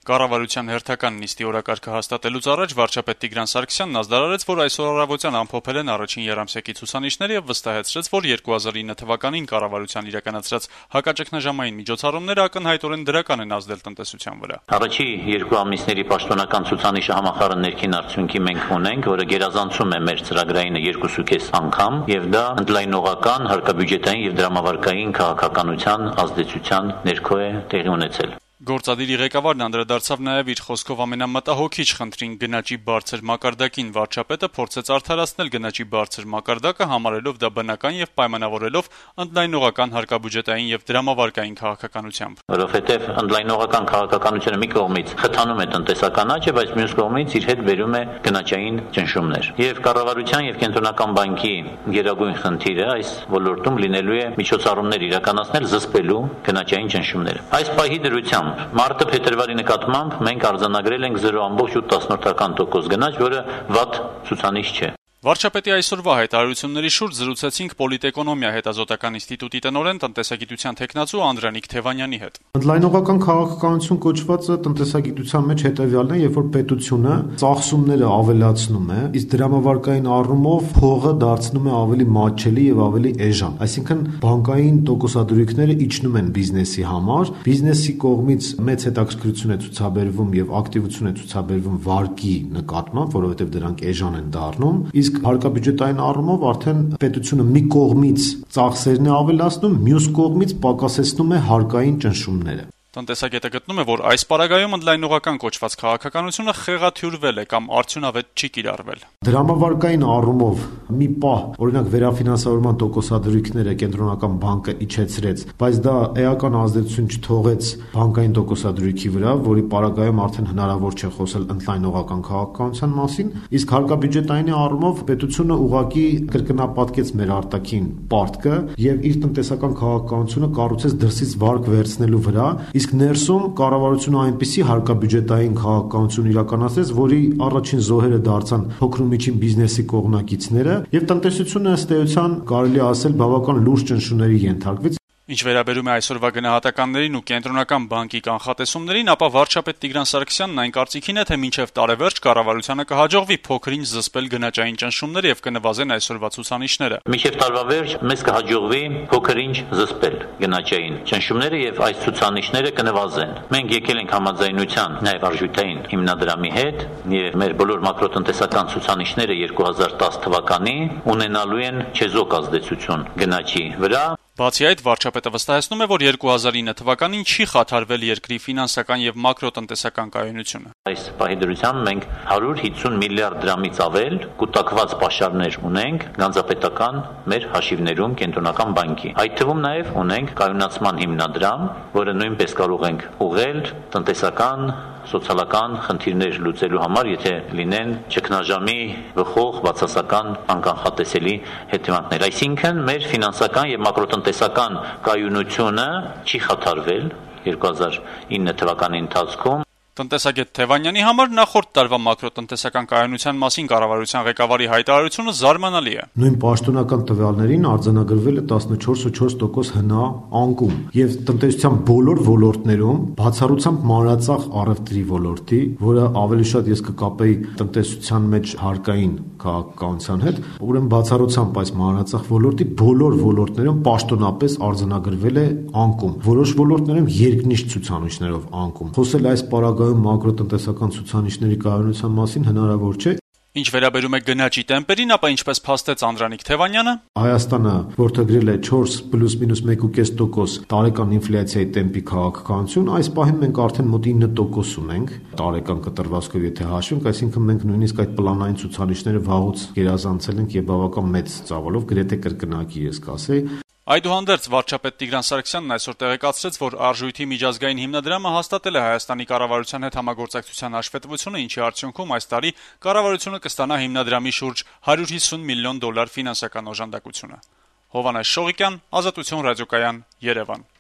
Կառավարության հերթական նիստի օրակարգը հաստատելուց առաջ վարչապետ Տիգրան Սարգսյանն ազդարարեց, որ այսօր առավոտյան ամփոփել են առաջին երամսյակի ցուցանիշները եւ վստահեցրեց, որ 2009 թվականին կառավարության իրականացրած հակաճգնաժամային միջոցառումները ակնհայտորեն դրական են ազդել տնտեսության վրա։ Առաջի 2 ամիսների պաշտոնական ցուցանիշը համախառն ներքին արդյունքի մենք ունենք, որը գերազանցում է մեր ծրագրայինը 2.5 անգամ, եւ դա ընդլայնողական հարկաբյուջետային եւ դրամավարկային քաղաքականության ազդեցության ներքո է տեղի ունեցել։ Գործադիրի ղեկավարն անդրադարձավ նաև իր խոսքով ամենամտահոգիչ խնդրին գնաճի բարձր մակարդակին։ Վարչապետը փորձեց արդարացնել գնաճի բարձր մակարդակը, համարելով դա բնական եւ պայմանավորելով ընդլայնողական հարկաբյուջետային եւ դրամավարկային քաղաքականությամբ։ Որովհետեւ ընդլայնողական քաղաքականությունը մի կողմից խթանում է տնտեսական աճը, բայց մյուս կողմից իր հետ բերում է գնաճային ճնշումներ։ Եվ կառավարության եւ կենտրոնական բանկի գերագույն խնդիրը այս ոլորտում լինելու է միջոցառումներ իրականացնել զսպելու գնաճային ճնշումները։ Այս պահի դրությամբ մարտը-փետրվարի նկատմամբ մենք արձանագրել ենք 0.8% գնաճ, որը վատ ցուցանիշ չէ։ Վարչապետի այսօրվա հայտարարությունների շուրջ զրուցեցինք Պոլիտէկոնոմիա հետազոտական ինստիտուտի տնօրեն տնտեսագիտության թեկնածու Անդրանիկ Թևանյանի հետ։ Ընդլայնողական քաղաքականություն կոչվածը տնտեսագիտության մեջ հետևյալն է, երբ որ պետությունը ծախսումները ավելացնում է, իսկ դրամավարկային առումով փողը դարձնում է ավելի մատչելի եւ ավելի էժան։ Այսինքն բանկային տոկոսադրույքները իջնում են բիզնեսի համար, բիզնեսի կողմից մեծ հետաքրքրություն է ցուցաբերվում եւ ակտիվություն է ցուցաբերվում վարկի նկատմամբ, որովհետեւ դրանք էժան են դառնում, իսկ հարկաբյուջետային առումով արդեն պետությունը մի կողմից ծախսերն է ավելացնում, մյուս կողմից պակասեցնում է հարկային ճնշումները։ Տնտեսագետը գտնում է, որ այս պարագայում ընդլայնողական կոչված քաղաքականությունը խեղաթյուրվել է կամ արդյունավետ չի կիրառվել։ Դրամավարկային առումով մի պահ, օրինակ վերաֆինանսավորման տոկոսադրույքները կենտրոնական բանկը իջեցրեց, բայց դա էական ազդեցություն չթողեց բանկային տոկոսադրույքի վրա, որի պարագայում արդեն հնարավոր չէ խոսել ընդլայնողական քաղաքականության մասին, իսկ հարկաբյուջետային առումով պետությունը ուղղակի կրկնապատկեց մեր արտաքին պարտքը եւ իր տնտեսական քաղաքականությունը կառուցեց դրսից վարկ վերցնելու վրա, իսկ ներսում կառավարությունը այնպիսի հարկաբյուջետային քաղաքականություն իրականացրեց, որի առաջին զոհերը դարձան փոքր ու միջին բիզնեսի կողմնակիցները, եւ տնտեսությունը ըստ էության կարելի է ասել բավական լուրջ ճնշումների ենթարկվեց։ Ինչ վերաբերում է այսօրվա գնահատականներին ու կենտրոնական բանկի կանխատեսումներին, ապա վարչապետ Տիգրան Սարգսյանն այն կարծիքին է, թե մինչև տարեվերջ կառավարությանը կհաջողվի փոքր-ինչ զսպել գնաճային ճնշումները եւ կնվազեն այսօրվա ցուցանիշները։ Մինչև տարվա վերջ մեզ կհաջողվի փոքր-ինչ զսպել գնաճային ճնշումները եւ այս ցուցանիշները կնվազեն։ Մենք եկել ենք համաձայնության նաեւ արժութային հիմնադրամի հետ եւ մեր բոլոր մակրոտնտեսական ցուցանիշները 2010 թվականին ունենալու են չեզոք ազդեցություն գնաճի վրա։ Բացի այդ, վարչապետը վստահեցնում է, որ 2009 թվականին չի խաթարվել երկրի ֆինանսական եւ մակրոտնտեսական կայունությունը։ Այս պահի դրությամբ մենք 150 միլիարդ դրամից ավել կուտակված պաշարներ ունենք գանձապետական մեր հաշիվներում կենտրոնական բանկի։ Այդ թվում նաեւ ունենք կայունացման հիմնադրամ, որը նույնպես կարող ենք ուղղել տնտեսական սոցիալական խնդիրներ լուծելու համար, եթե լինեն ճգնաժամի վխող բացասական անկանխատեսելի հետևանքներ։ Այսինքն մեր ֆինանսական եւ մակրոտնտեսական կայունությունը չի խաթարվել 2009 թվականի ընթացքում։ Տնտեսագետ Թևանյանի համար նախորդ տարվա մակրոտնտեսական կայունության մասին կառավարության ղեկավարի հայտարարությունը զարմանալի է։ Նույն պաշտոնական տվյալներին արձանագրվել է 14.4% հնա անկում եւ տնտեսության բոլոր ոլորտներում, բացառությամբ մանրածախ առևտրի ոլորտի, որը ավելի շատ ես կկապեի տնտեսության մեջ հարկային քաղաքականության հետ, ուրեմն բացառությամբ այս մանրածախ ոլորտի բոլոր ոլորտներում պաշտոնապես արձանագրվել է անկում։ Որոշ ոլորտներում երկնիշ ցուցանիշներով անկում։ Խոսել այս պարագայում մակրոտնտեսական ցուցանիշների կայունության մասին հնարավոր չէ։ Ինչ վերաբերում է գնաճի տեմպերին, ապա ինչպես փաստեց Անդրանիկ Թևանյանը, Հայաստանը որդեգրել է 4 ± 1.5% տարեկան ինֆլյացիայի տեմպի քաղաքականություն, այս պահին մենք արդեն մոտ 9% ունենք տարեկան կտրվածքով, եթե հաշվենք, այսինքն մենք նույնիսկ այդ պլանային ցուցանիշները վաղուց գերազանցել ենք եւ բավական մեծ ծավալով, գրեթե կրկնակի ես կասեի։ Այդուհանդերձ վարչապետ Տիգրան Սարգսյանն այսօր տեղեկացրեց, որ Արժույթի միջազգային հիմնադրամը հաստատել է Հայաստանի կառավարության հետ համագործակցության հաշվետվությունը, ինչի արդյունքում այս տարի կառավարությունը կստանա հիմնադրամի շուրջ $150 միլիոն ֆինանսական օժանդակությունը։ Հովհաննես Շողիկյան, Ազատություն ռադիոկայան, Երևան։